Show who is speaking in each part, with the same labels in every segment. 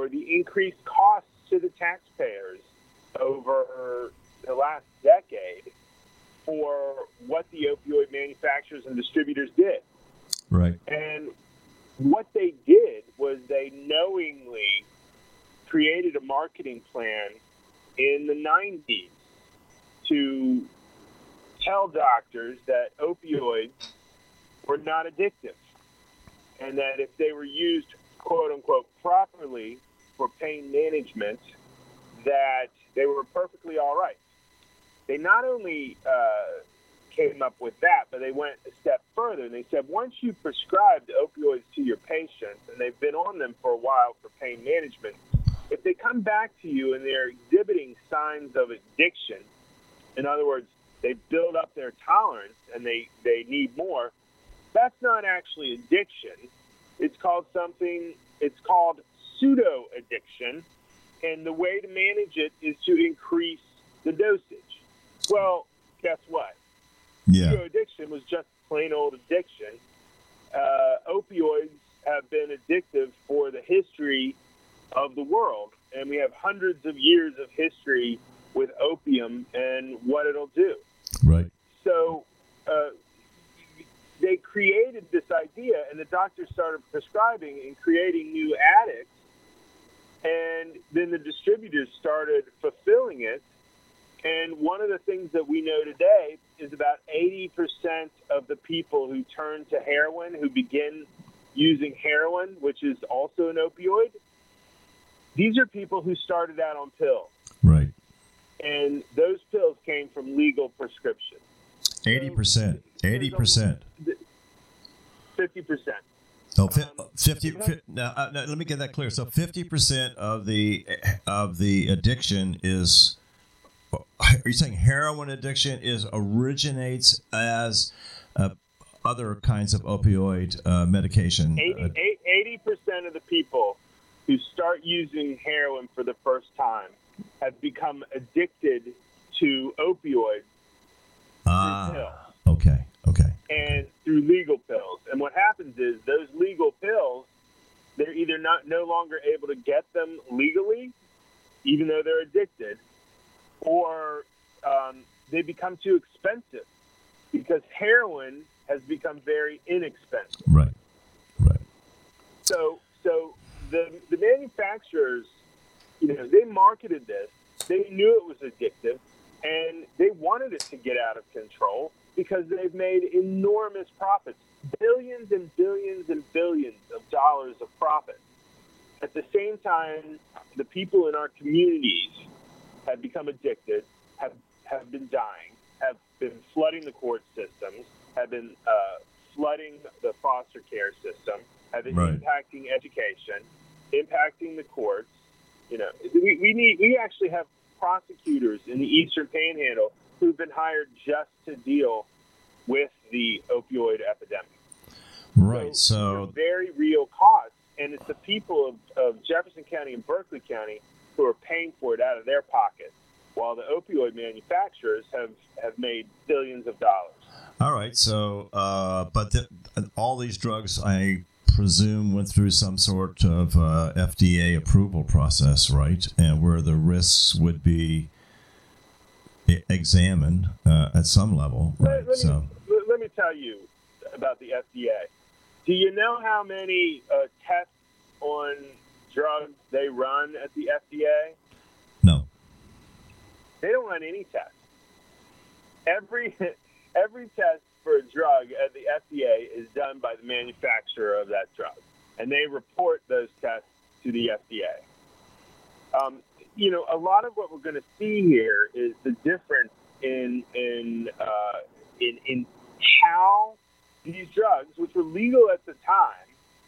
Speaker 1: or the increased costs to the taxpayers over the last decade for what the opioid manufacturers and distributors did.
Speaker 2: Right.
Speaker 1: And what they did was they knowingly created a marketing plan in the 90s to tell doctors that opioids were not addictive and that if they were used, quote unquote, properly for pain management, that they were perfectly all right. They not only came up with that, but they went a step further, and they said once you prescribe opioids to your patients, and they've been on them for a while for pain management, if they come back to you and they're exhibiting signs of addiction, in other words, they build up their tolerance and they need more, that's not actually addiction. It's called pseudo-addiction, and the way to manage it is to increase the dosage. Well, guess what?
Speaker 2: Yeah.
Speaker 1: Pseudo-addiction was just plain old addiction. Opioids have been addictive for the history of the world, and we have hundreds of years of history with opium and what it'll do.
Speaker 2: Right.
Speaker 1: So they created this idea, and the doctors started prescribing and creating new addicts, and then the distributors started fulfilling it. And one of the things that we know today is about 80% of the people who turn to heroin, who begin using heroin, which is also an opioid, these are people who started out on pills.
Speaker 2: Right.
Speaker 1: And those pills came from legal prescription.
Speaker 2: 80%. 80%.
Speaker 1: 50%.
Speaker 2: Oh, 50. Now, let me get that clear. So 50% of the addiction is. Are you saying heroin addiction originates as other kinds of opioid medication?
Speaker 1: 80% of the people who start using heroin for the first time have become addicted to opioids through pills.
Speaker 2: Okay.
Speaker 1: And through legal pills. And what happens is those legal pills, they're either no longer able to get them legally, even though they're addicted, or they become too expensive because heroin has become very inexpensive.
Speaker 2: Right.
Speaker 1: So the manufacturers, they marketed this. They knew it was addictive, and they wanted it to get out of control because they've made enormous profits, billions and billions and billions of dollars of profit. At the same time, the people in our communities have become addicted, have been dying, have been flooding the court systems, have been flooding the foster care system, have been impacting education, impacting the courts. We actually have prosecutors in the Eastern Panhandle who've been hired just to deal with the opioid epidemic.
Speaker 2: Right. So
Speaker 1: very real costs, and it's the people of Jefferson County and Berkeley County who are paying for it out of their pockets, while the opioid manufacturers have made billions of dollars.
Speaker 2: All right. So, but all these drugs, I presume, went through some sort of FDA approval process, right? And where the risks would be examined at some level, right?
Speaker 1: Let me tell you about the FDA. Do you know how many tests on drugs they run at the FDA?
Speaker 2: No.
Speaker 1: They don't run any tests. Every test for a drug at the FDA is done by the manufacturer of that drug, and they report those tests to the FDA. A lot of what we're going to see here is the difference in how these drugs, which were legal at the time,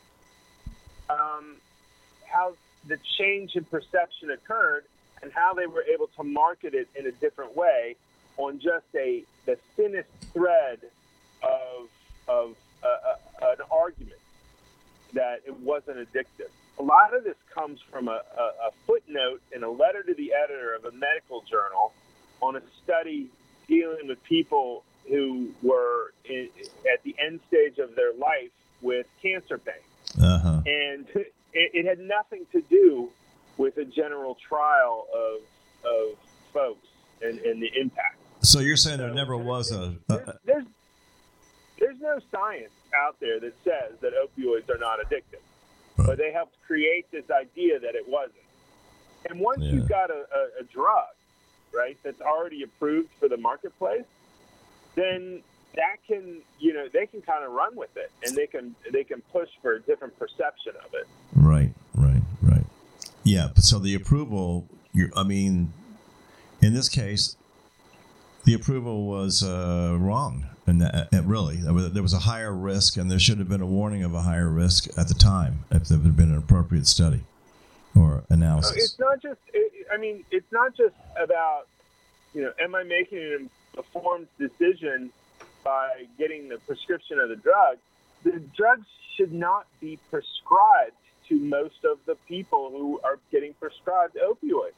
Speaker 1: how the change in perception occurred and how they were able to market it in a different way on just the thinnest thread of an argument that it wasn't addictive. A lot of this comes from a footnote in a letter to the editor of a medical journal on a study dealing with people who were at the end stage of their life with cancer pain.
Speaker 2: Uh-huh.
Speaker 1: And it had nothing to do with a general trial of folks and the impact.
Speaker 2: So you're saying there never was
Speaker 1: there's no science out there that says that opioids are not addictive,
Speaker 2: right.
Speaker 1: but they helped create this idea that it wasn't. And once you've got a drug, right, that's already approved for the marketplace, then that can, they can kind of run with it, and they can push for a different perception of it.
Speaker 2: Right. Yeah, but so the approval, in this case, the approval was wrong, and really there was a higher risk, and there should have been a warning of a higher risk at the time if there had been an appropriate study or analysis.
Speaker 1: It's not just about, am I making an informed decision by getting the prescription of the drug? The drugs should not be prescribed to most of the people who are getting prescribed opioids.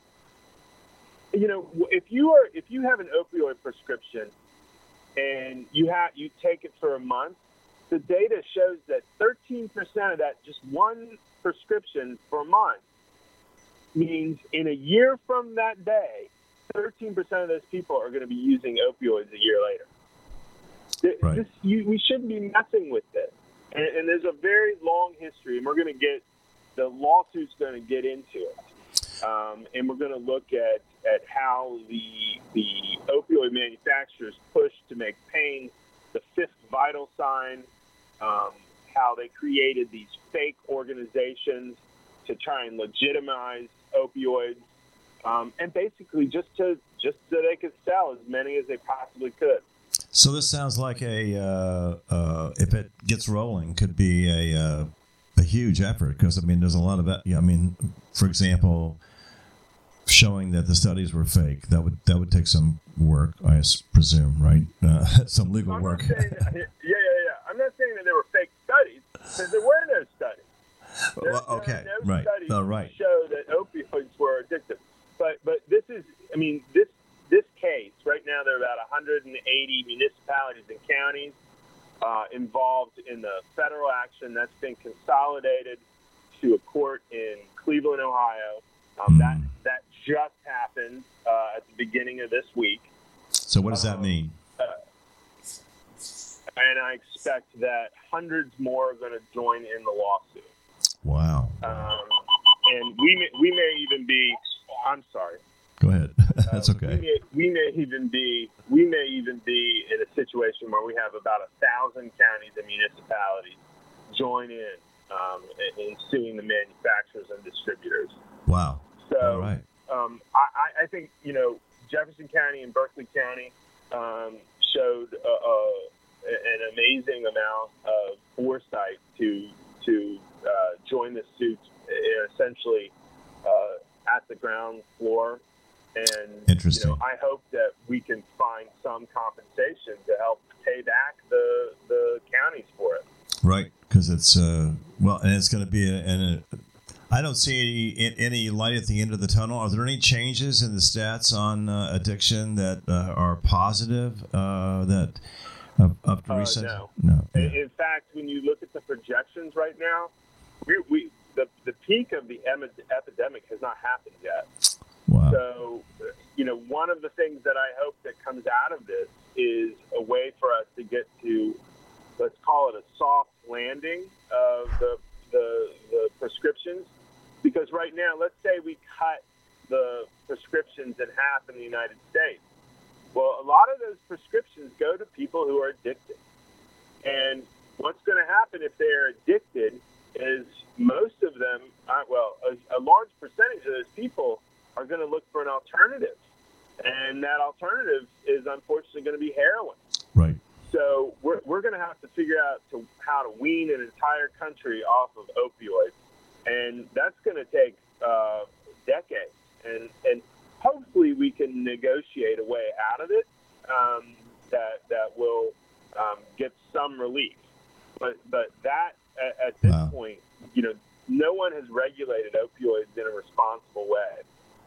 Speaker 1: If you have an opioid prescription and you take it for a month, the data shows that 13% of that, just one prescription for a month, means in a year from that day, 13% of those people are going to be using opioids a year later.
Speaker 2: Right.
Speaker 1: We shouldn't be messing with this. And there's a very long history, and the lawsuit's going to get into it. And we're going to look at how the opioid manufacturers push to make pain the fifth vital sign, how they created these fake organizations to try and legitimize opioids, and basically just so they could sell as many as they possibly could.
Speaker 2: So this sounds like if it gets rolling, could be a huge effort, because there's a lot of that. For example, showing that the studies were fake, that would take some work, I presume, right? Some legal work.
Speaker 1: Yeah. I'm not saying that they were fake studies, because there were no studies. There are no studies to show that opioids were addictive. But this is, this case right now, there are about 180 municipalities and counties involved in the federal action that's been consolidated to a court in Cleveland, Ohio. That just happened at the beginning of this week.
Speaker 2: So what does that mean?
Speaker 1: And I expect that hundreds more are going to join in the lawsuit.
Speaker 2: Wow.
Speaker 1: And we may even be. I'm sorry.
Speaker 2: Go ahead. That's okay.
Speaker 1: We may even be in a situation where we have about 1,000 counties and municipalities join in suing the manufacturers and distributors.
Speaker 2: Wow.
Speaker 1: So,
Speaker 2: all right.
Speaker 1: I think Jefferson County and Berkeley County showed an amazing amount of foresight to join the suit, essentially at the ground floor. And
Speaker 2: interesting.
Speaker 1: I hope that we can find some compensation to help pay back the counties for it.
Speaker 2: Right, because it's and it's going to be I don't see any light at the end of the tunnel. Are there any changes in the stats on addiction that are positive? That of recent?
Speaker 1: No. In fact, when you look at the projections right now, the peak of the epidemic has not happened yet.
Speaker 2: Wow.
Speaker 1: So, one of the things that I hope that comes out of this is a way for us to get to, let's call it a soft landing of the prescriptions. Because right now, let's say we cut the prescriptions in half in the United States. Well, a lot of those prescriptions go to people who are addicted. And what's going to happen if they're addicted is most of them, a large percentage of those people are going to look for an alternative. And that alternative is unfortunately going to be heroin.
Speaker 2: Right.
Speaker 1: So we're going to have to figure out how to wean an entire country off of opioids. And that's going to take decades. And hopefully we can negotiate a way out of it that will get some relief. But that, at this point, no one has regulated opioids in a responsible way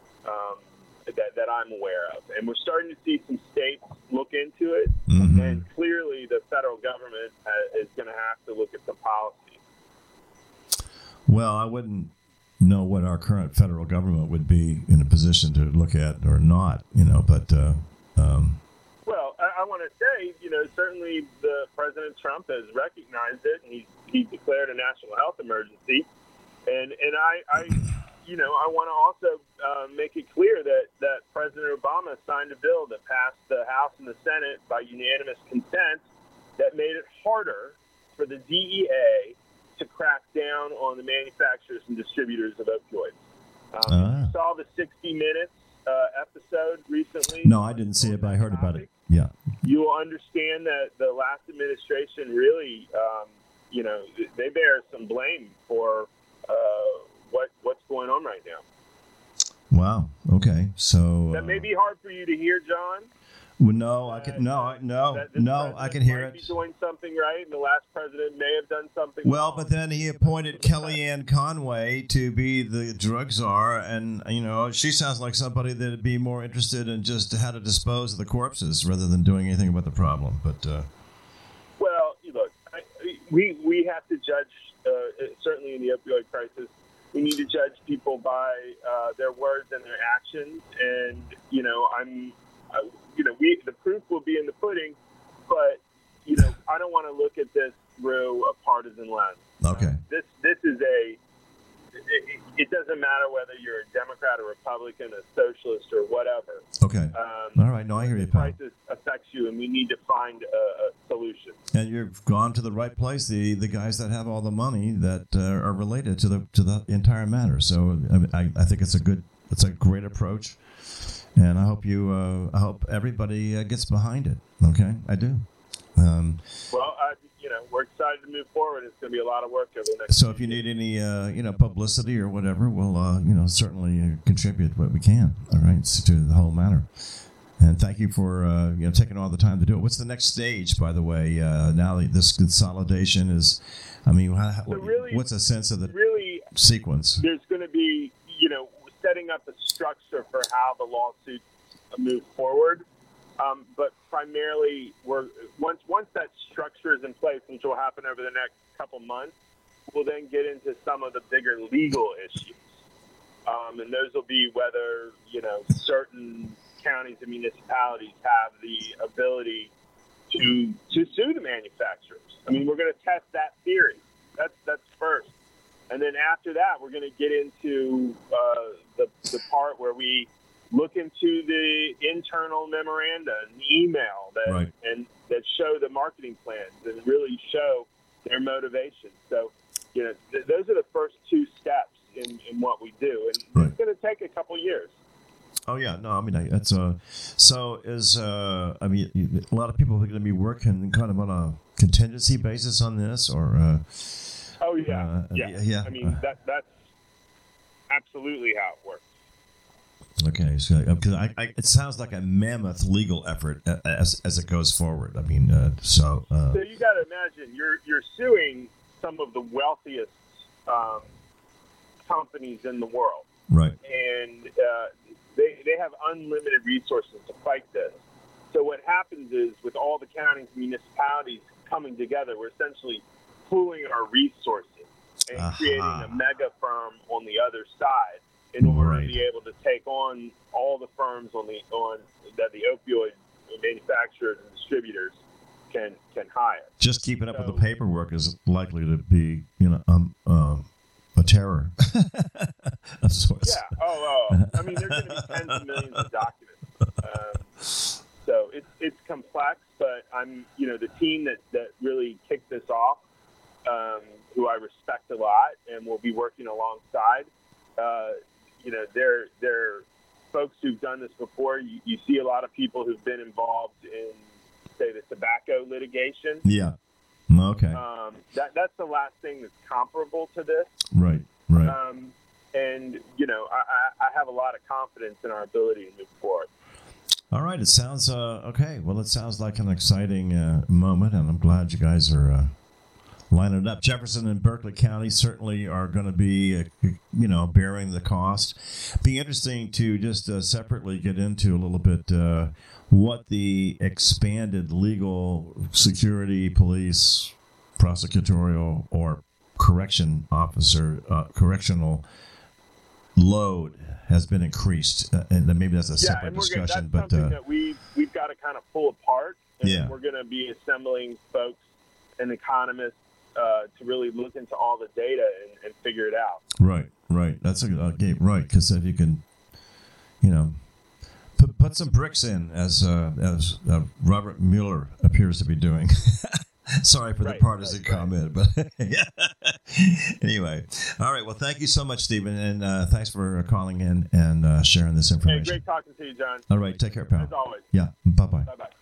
Speaker 1: that I'm aware of. And we're starting to see some states look into it.
Speaker 2: Mm-hmm.
Speaker 1: And clearly the federal government is going to have to look at the policy.
Speaker 2: Well, I wouldn't, know what our current federal government would be in a position to look at or not, but.
Speaker 1: Well, I want to say, certainly the President Trump has recognized it, and he declared a national health emergency. And I want to also make it clear that President Obama signed a bill that passed the House and the Senate by unanimous consent that made it harder for the DEA to crack down on the manufacturers and distributors of opioids. You saw the 60 Minutes episode recently.
Speaker 2: No, I didn't see it, but I heard about it. Yeah.
Speaker 1: You will understand that the last administration really, they bear some blame for what's going on right now.
Speaker 2: Wow. Okay. So
Speaker 1: that may be hard for you to hear, John.
Speaker 2: Well, no, I can I can hear it.
Speaker 1: He's doing something right, and the last president may have done something
Speaker 2: wrong. But then he appointed Kellyanne Conway to be the drug czar, and she sounds like somebody that'd be more interested in just how to dispose of the corpses rather than doing anything about the problem. But
Speaker 1: well, look, we have to judge. Certainly in the opioid crisis, we need to judge people by their words and their actions, and the proof will be in the pudding, but I don't want to look at this through a partisan lens.
Speaker 2: Okay.
Speaker 1: This is it doesn't matter whether you're a Democrat or Republican, a socialist or whatever.
Speaker 2: Okay. All right. No, I hear you, pal.
Speaker 1: The crisis affects you, and we need to find a solution.
Speaker 2: And you've gone to the right place. The guys that have all the money that are related to the entire matter. So I think it's a great approach. And I hope everybody gets behind it. Okay, I do.
Speaker 1: We're excited to move forward. It's going to be a lot of work over the next.
Speaker 2: So if you need any, publicity or whatever, we'll, certainly contribute what we can. All right, to the whole matter. And thank you for taking all the time to do it. What's the next stage, by the way? Now that this consolidation is, what's a sense of the sequence?
Speaker 1: There's going to be, setting up a structure for how the lawsuits move forward. But primarily, once that structure is in place, which will happen over the next couple months, we'll then get into some of the bigger legal issues. And those will be whether, certain counties and municipalities have the ability to sue the manufacturers. We're going to test that theory. That's first. And then after that, we're going to get into the part where we look into the internal memoranda and email that show the marketing plans and really show their motivation. So, those are the first two steps in what we do, and it's going to take a couple years.
Speaker 2: Oh yeah, no, that's so is a lot of people are going to be working kind of on a contingency basis on this, or.
Speaker 1: Oh yeah. That's absolutely how it works.
Speaker 2: Okay, so because it sounds like a mammoth legal effort as it goes forward. So
Speaker 1: you got to imagine you're suing some of the wealthiest companies in the world,
Speaker 2: right?
Speaker 1: And they have unlimited resources to fight this. So what happens is, with all the counties and municipalities coming together, we're essentially pooling our resources and creating a mega firm on the other side in order to be able to take on all the firms that the opioid manufacturers and distributors can hire.
Speaker 2: Just keeping up with the paperwork is likely to be, a terror of sorts.
Speaker 1: Yeah. There's going to be tens of millions of documents. So it's complex, but I'm, the team that really kicked this off, who I respect a lot and will be working alongside. They're folks who've done this before. You see a lot of people who've been involved in, say, the tobacco litigation.
Speaker 2: Yeah. Okay.
Speaker 1: That's the last thing that's comparable to this.
Speaker 2: Right.
Speaker 1: And I have a lot of confidence in our ability to move forward.
Speaker 2: All right. It sounds okay. Well, it sounds like an exciting moment, and I'm glad you guys are lining it up. Jefferson and Berkeley County certainly are going to be, bearing the cost. Be interesting to just separately get into a little bit what the expanded legal security, police, prosecutorial, or correctional load has been increased, and then maybe that's a
Speaker 1: Yeah,
Speaker 2: separate
Speaker 1: and
Speaker 2: discussion.
Speaker 1: that's
Speaker 2: But
Speaker 1: something that we've got to kind of pull apart. And
Speaker 2: Yeah.
Speaker 1: we're going to be assembling folks and economists to really look into all the data and figure it out.
Speaker 2: right, that's okay, right. Because if you can, put some bricks in, as Robert Mueller appears to be doing. Sorry for the partisan comment, but anyway. All right. Well, thank you so much, Stephen, and thanks for calling in and sharing this information.
Speaker 1: Hey, great talking to you, John.
Speaker 2: All right. Take care, pal.
Speaker 1: As always.
Speaker 2: Yeah. Bye-bye.
Speaker 1: Bye-bye.